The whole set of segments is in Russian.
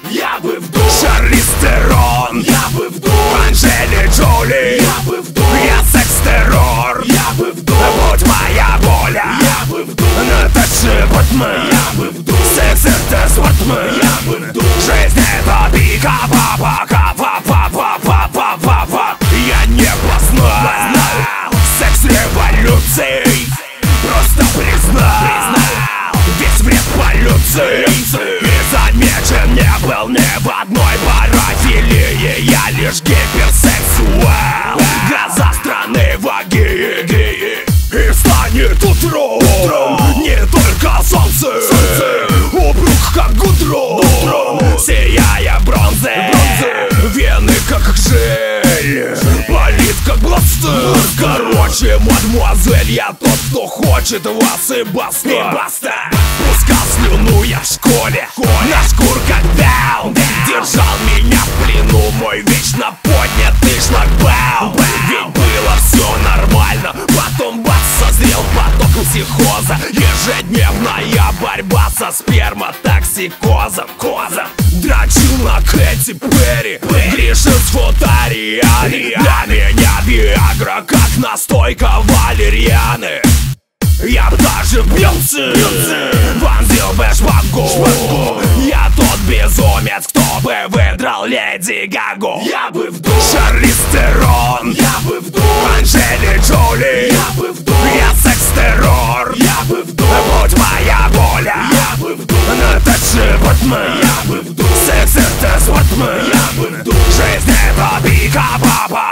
я бы в душ. Шарлиз Терон, я бы в душ. Анджели Джоли, я бы в душ. я секс-террор, я бы в душ. будь моя воля, я бы в душ. Наташа Портман, я бы в душ. секс это Свартман, я бы в душ. жизнь это пика, папа, папа, я не познал секс революции, просто признал весь вред полюции. И замечен не был ни в одной парафилии, я лишь гиперсексуал, глаза страны вагии. И станет утром не только солнце, упруг как гудрон, сияя бронзой, вены как жель, болит как бластер. Короче, мадемуазель, я тот, кто хочет вас и баста. Пускал слюну я в школе, на шкур как даун. Держал меня в плену мой вечно поднятый шлагбаум. Ведь было все нормально, потом бац, созрел поток психоза. Ежедневная борьба со сперматоксикозом. Дрочил на Кэти Перри, грешил с футарианы. Для меня Виагра как настойка валерьяны. Я б даже бился, вонзил бы шпагу. Я тот безумец, кто бы выдрал Леди Гагу. я бы в душ. Шарлиз Терон, я бы в душ. Анджели Джоли, я бы в душ. я секс-террор, я бы в душ. будь моя воля, я бы в душ. Наташа Портман, я бы в душ. секс это Свартман, я бы в душ. жизнь это пика, папа,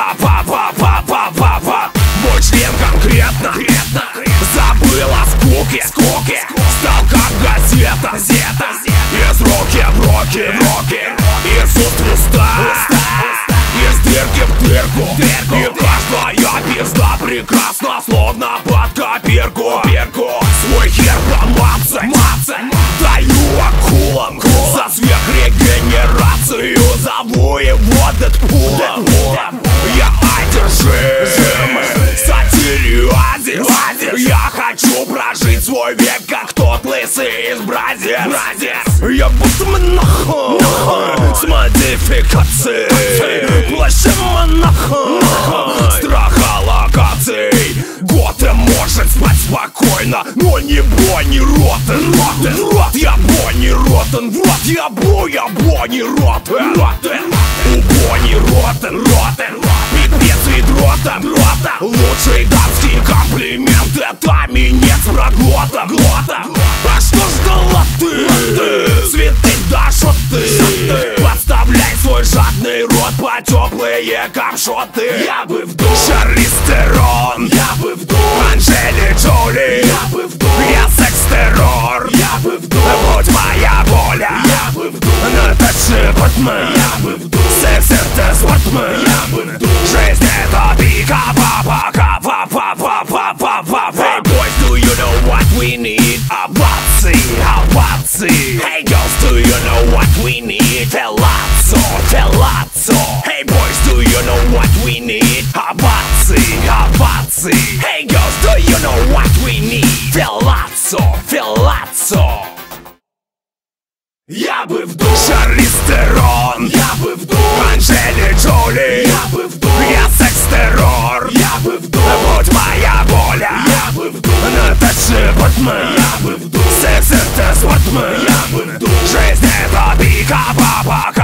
мой член конкретно забыл о скуке, стал как газета, из руки в руки, из уст в уста, из дырки в дырку. И каждая пизда прекрасна, словно под копирку. Свой хер помацать даю акулам, за сверхрегенерацию зову его Дэдпулом. Я одержим сатириазис, я хочу прожить свой век, как тот лысый из Бразис. Я будто монахом с модификацией, плащем монахом, страх локаций. Готэм может спать спокойно, но не Бонни Роттен. Я Бонни Роттен, вот я Бонни Роттен. У Бонни Роттен, пипец вид рота. Лучший дамский комплимент — это минет с проглотом. А что ждала ты? Цветы да шоты. Подставляй свой жадный рот по теплые камшоты. я бы в душ. Шарлиз Терон, я бы в душ. Анджели Джоли, я бы в душ. я секс-террор, я бы в душ. будь моя воля, я бы в душ. Наташа Портман, я бы в душ. секс это Свартман, я бы в душ. жизнь это пика, папа. Hey boys, do you know what we need? Овации. Hey girls, do you know what we need? Fellatio. Hey boys, do you know what we need? Овации. Hey girls, do you know what we need? Fellatio. я бы в душ. Шарлиз Терон, я бы в душ. Анджели Джоли, я бы в душ. я секс-террор, я бы в душ. будь моя воля, я бы в душ. Наташа Портман, я бы в душ. секс это Свартман, я бы в душ. жизнь это пика, папа.